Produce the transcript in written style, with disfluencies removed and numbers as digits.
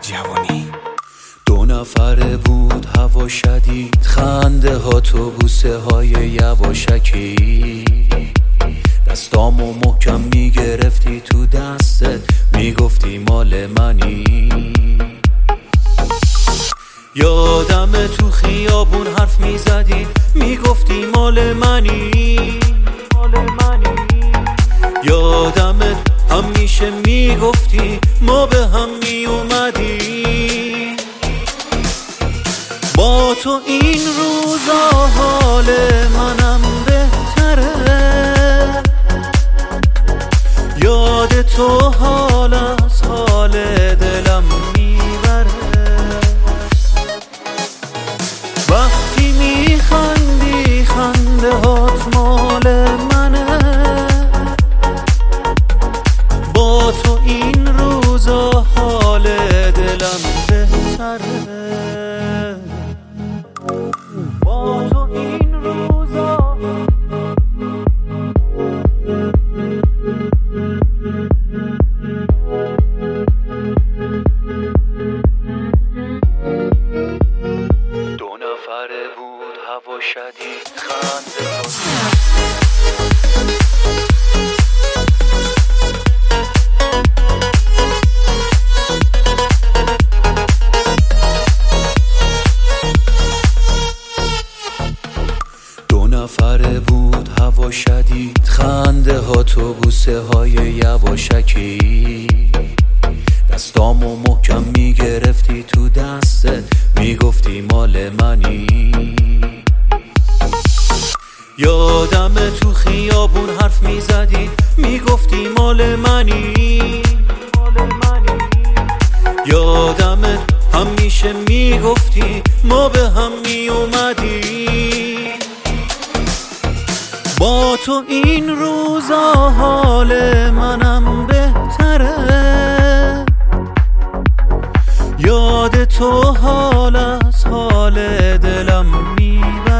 جوانی. 2 نفره بود هوا شدید، خنده ها تو بوسه های یواشکی، دستامو محکم میگرفتی تو دستت، میگفتی مال منی. یادم تو خیابون حرف میزدی، میگفتی مال منی. یادم همیشه میگفتی ما به هم میومدی. با تو این روزا حال منم بهتره، یاد تو حال از حال دلم میبره. وقتی میخندی خنده هات مال منه، با تو این روزا حال دلم بهتره. با تو این روزا دو نفره بود هوا شدید، خنده ها. نفره بود هوا شدید، خنده ها تو بوسه های یواشکی، دستامو محکم میگرفتی تو دستت، میگفتی مال منی. یادم تو خیابون حرف میزدی، میگفتی مال منی. یادم همیشه میگفتی ما به هم میومدی. با تو این روزا حال منم بهتره، یاد تو حال از حال دلم میبره.